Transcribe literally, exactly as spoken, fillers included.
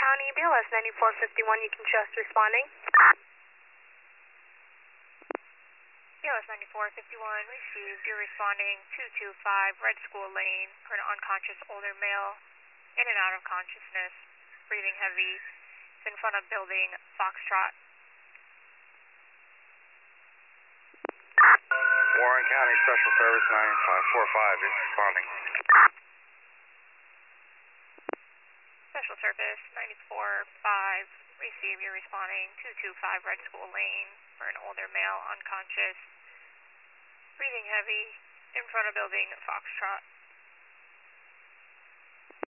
County, B L S ninety-four fifty-one, you can just responding. B L S ninety-four fifty-one, received, you're responding two two five Red School Lane for an unconscious older male, in and out of consciousness, breathing heavy, in front of building Foxtrot. Warren County Special Service nine five four five is responding. Special Service ninety-four five, receive, you're responding two two five Red School Lane for an older male, unconscious, breathing heavy, in front of building Foxtrot.